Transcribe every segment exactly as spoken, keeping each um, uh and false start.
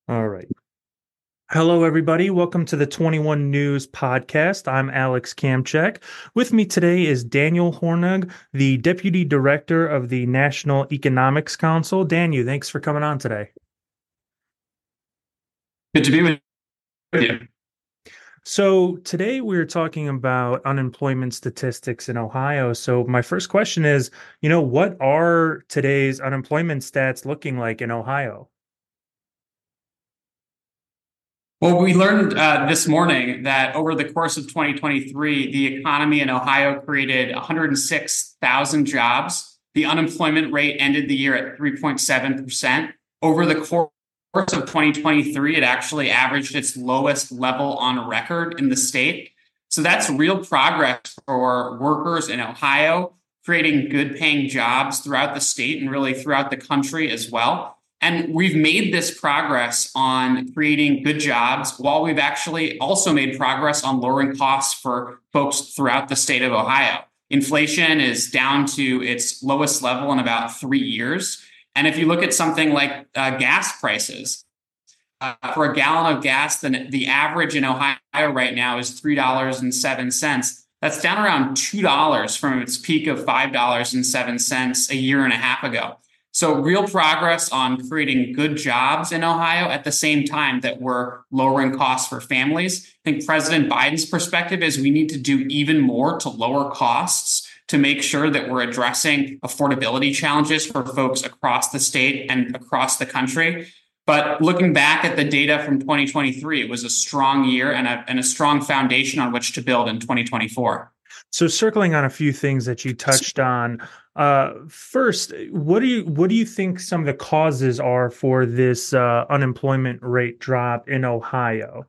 All right. Hello, everybody. Welcome to the twenty-one News Podcast. I'm Alex Kamchek. With me today is Daniel Hornung, the Deputy Director of the National Economics Council. Daniel, thanks for coming on today. Good to be with you. So, today we're talking about unemployment statistics in Ohio. So, my first question is, you know, what are today's unemployment stats looking like in Ohio? Well, we learned uh, this morning that over the course of twenty twenty-three, the economy in Ohio created one hundred six thousand jobs. The unemployment rate ended the year at three point seven percent. Over the course of twenty twenty-three, it actually averaged its lowest level on record in the state. So that's real progress for workers in Ohio, creating good paying jobs throughout the state and really throughout the country as well. And we've made this progress on creating good jobs while we've actually also made progress on lowering costs for folks throughout the state of Ohio. Inflation is down to its lowest level in about three years. And if you look at something like uh, gas prices, uh, for a gallon of gas, then the average in Ohio right now is three dollars and seven cents. That's down around two dollars from its peak of five dollars and seven cents a year and a half ago. So real progress on creating good jobs in Ohio at the same time that we're lowering costs for families. I think President Biden's perspective is we need to do even more to lower costs to make sure that we're addressing affordability challenges for folks across the state and across the country. But looking back at the data from twenty twenty-three, it was a strong year and a, and a strong foundation on which to build in twenty twenty-four. So circling on a few things that you touched on, uh, first, what do you what do you think some of the causes are for this uh, unemployment rate drop in Ohio?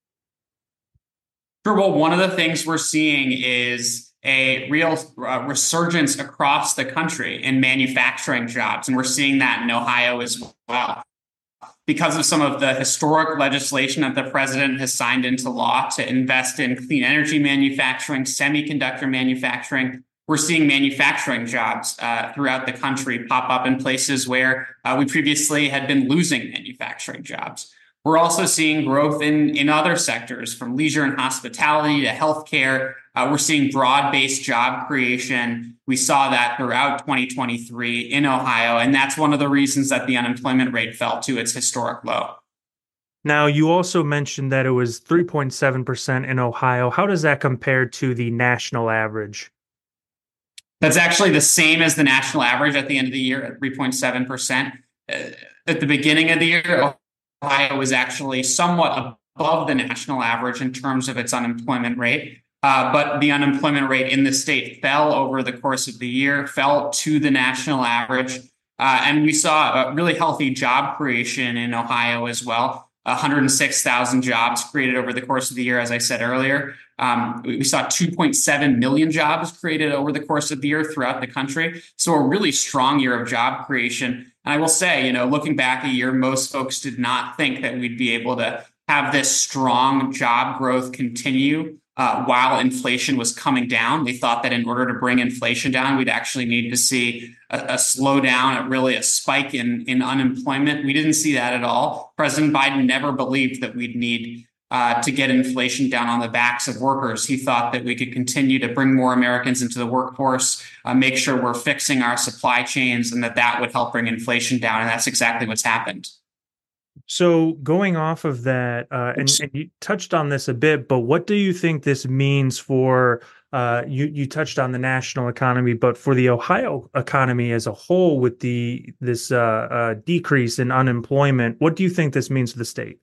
Sure. Well, one of the things we're seeing is a real uh, resurgence across the country in manufacturing jobs, and we're seeing that in Ohio as well. Because of some of the historic legislation that the president has signed into law to invest in clean energy manufacturing, semiconductor manufacturing, we're seeing manufacturing jobs uh, throughout the country pop up in places where uh, we previously had been losing manufacturing jobs. We're also seeing growth in, in other sectors, from leisure and hospitality to healthcare. Uh, we're seeing broad-based job creation. We saw that throughout twenty twenty-three in Ohio, and that's one of the reasons that the unemployment rate fell to its historic low. Now, you also mentioned that it was three point seven percent in Ohio. How does that compare to the national average? That's actually the same as the national average at the end of the year at three point seven percent. Uh, at the beginning of the year, Ohio was actually somewhat above the national average in terms of its unemployment rate. Uh, but the unemployment rate in the state fell over the course of the year, fell to the national average. Uh, and we saw a really healthy job creation in Ohio as well. one hundred six thousand jobs created over the course of the year, as I said earlier. Um, we saw two point seven million jobs created over the course of the year throughout the country. So a really strong year of job creation. And I will say, you know, looking back a year, most folks did not think that we'd be able to have this strong job growth continue uh, while inflation was coming down. They thought that in order to bring inflation down, we'd actually need to see a, a slowdown, really a spike in, in unemployment. We didn't see that at all. President Biden never believed that we'd need Uh, to get inflation down on the backs of workers. He thought that we could continue to bring more Americans into the workforce, uh, make sure we're fixing our supply chains, and that that would help bring inflation down. And that's exactly what's happened. So going off of that, uh, and, and you touched on this a bit, but what do you think this means for uh, you? You touched on the national economy, but for the Ohio economy as a whole, with the this uh, uh, decrease in unemployment, what do you think this means for the state?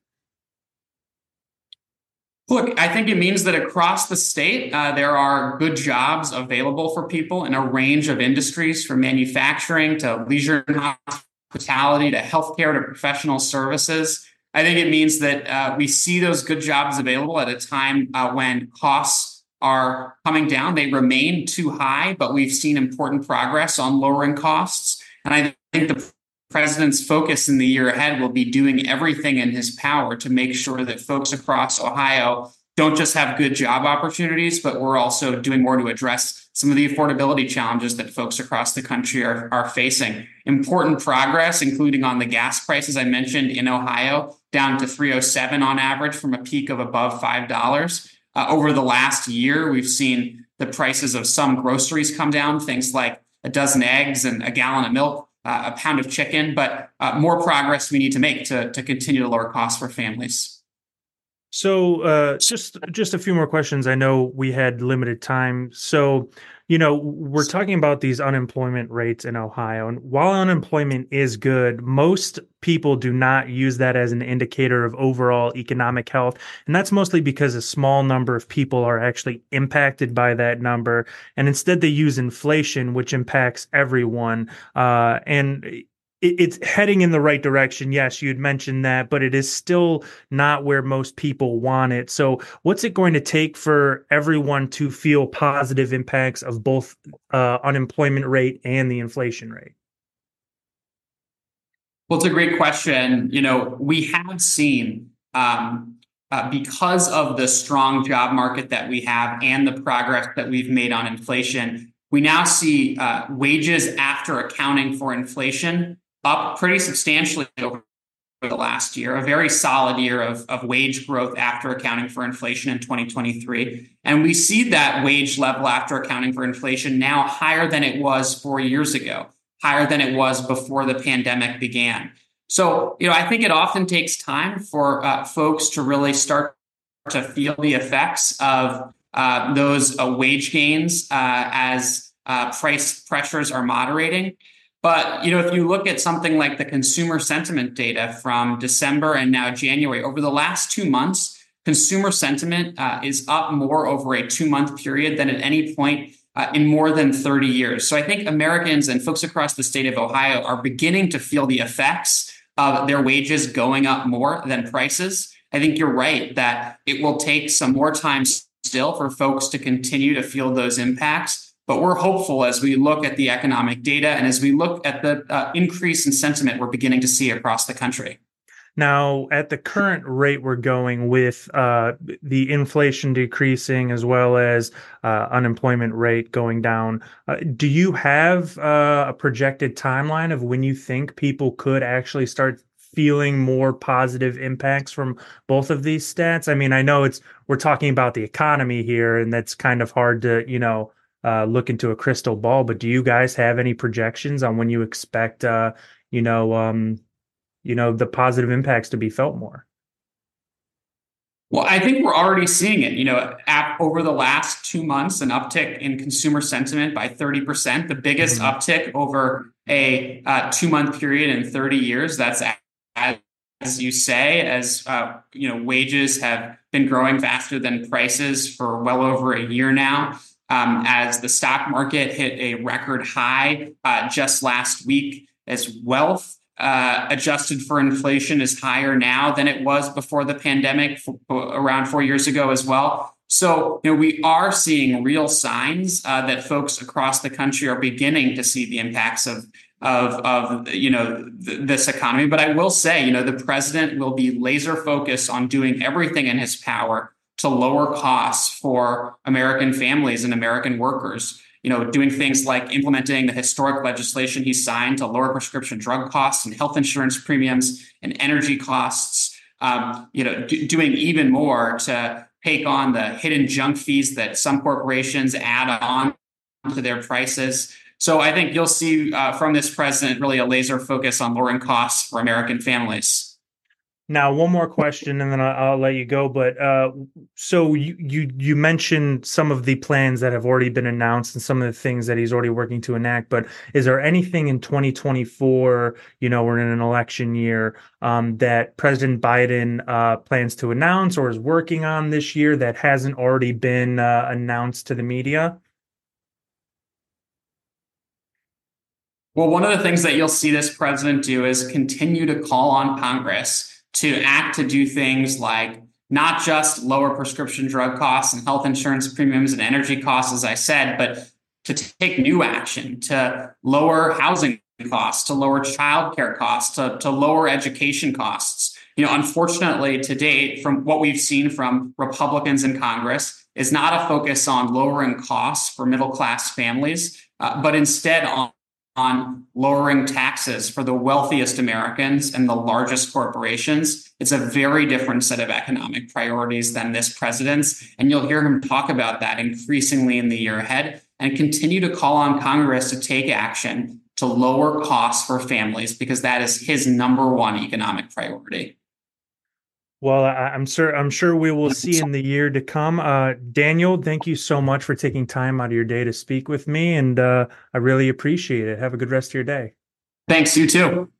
Look, I think it means that across the state, uh, there are good jobs available for people in a range of industries, from manufacturing to leisure and hospitality to healthcare to professional services. I think it means that uh, we see those good jobs available at a time uh, when costs are coming down. They remain too high, but we've seen important progress on lowering costs. And I think the president's focus in the year ahead will be doing everything in his power to make sure that folks across Ohio don't just have good job opportunities, but we're also doing more to address some of the affordability challenges that folks across the country are, are facing. Important progress, including on the gas prices I mentioned in Ohio, down to three oh seven on average from a peak of above five dollars. Uh, over the last year, we've seen the prices of some groceries come down, things like a dozen eggs and a gallon of milk, uh, a pound of chicken, but uh, more progress we need to make to, to continue to lower costs for families. So uh, just just a few more questions. I know we had limited time. So, you know, we're talking about these unemployment rates in Ohio. And while unemployment is good, most people do not use that as an indicator of overall economic health. And that's mostly because a small number of people are actually impacted by that number. And instead, they use inflation, which impacts everyone. Uh, and it's heading in the right direction. Yes, you'd mentioned that, but it is still not where most people want it. So what's it going to take for everyone to feel positive impacts of both uh, unemployment rate and the inflation rate? Well, it's a great question. You know, we have seen, um, uh, because of the strong job market that we have and the progress that we've made on inflation, we now see uh, wages after accounting for inflation up pretty substantially over the last year, a very solid year of, of wage growth after accounting for inflation in twenty twenty-three. And we see that wage level after accounting for inflation now higher than it was four years ago, higher than it was before the pandemic began. So, you know, I think it often takes time for uh, folks to really start to feel the effects of uh, those uh, wage gains uh, as uh, price pressures are moderating. But, you know, if you look at something like the consumer sentiment data from December and now January, over the last two months, consumer sentiment uh, is up more over a two-month period than at any point uh, in more than thirty years. So I think Americans and folks across the state of Ohio are beginning to feel the effects of their wages going up more than prices. I think you're right that it will take some more time still for folks to continue to feel those impacts. But we're hopeful as we look at the economic data and as we look at the uh, increase in sentiment we're beginning to see across the country. Now, at the current rate we're going with uh, the inflation decreasing as well as uh, unemployment rate going down, uh, do you have uh, a projected timeline of when you think people could actually start feeling more positive impacts from both of these stats? I mean, I know it's we're talking about the economy here, and that's kind of hard to, you know, uh, look into a crystal ball, but do you guys have any projections on when you expect, uh, you know, um, you know, the positive impacts to be felt more? Well, I think we're already seeing it, you know, at, over the last two months, an uptick in consumer sentiment by thirty percent, the biggest mm-hmm. uptick over a uh, two month period in thirty years. That's as, as you say, as, uh, you know, wages have been growing faster than prices for well over a year now. Um, as the stock market hit a record high uh, just last week, as wealth uh, adjusted for inflation is higher now than it was before the pandemic, for, around four years ago as well. So, you know, we are seeing real signs uh, that folks across the country are beginning to see the impacts of of of you know th- this economy. But I will say, you know, the president will be laser focused on doing everything in his power to lower costs for American families and American workers, you know, doing things like implementing the historic legislation he signed to lower prescription drug costs and health insurance premiums and energy costs, um, you know, d- doing even more to take on the hidden junk fees that some corporations add on to their prices. So I think you'll see uh, from this president really a laser focus on lowering costs for American families. Now, one more question, and then I'll, I'll let you go. But uh, so you, you you mentioned some of the plans that have already been announced and some of the things that he's already working to enact. But is there anything in twenty twenty-four, you know, we're in an election year, um, that President Biden uh, plans to announce or is working on this year that hasn't already been uh, announced to the media? Well, one of the things that you'll see this president do is continue to call on Congress to act to do things like not just lower prescription drug costs and health insurance premiums and energy costs, as I said, but to take new action to lower housing costs, to lower childcare costs, to, to lower education costs. you know, unfortunately, to date, from what we've seen from Republicans in Congress, is not a focus on lowering costs for middle class families, uh, but instead on on lowering taxes for the wealthiest Americans and the largest corporations. It's a very different set of economic priorities than this president's. And you'll hear him talk about that increasingly in the year ahead and continue to call on Congress to take action to lower costs for families, because that is his number one economic priority. Well, I, I'm sure I'm sure we will see in the year to come. Uh, Daniel, thank you so much for taking time out of your day to speak with me, and uh, I really appreciate it. Have a good rest of your day. Thanks, you too.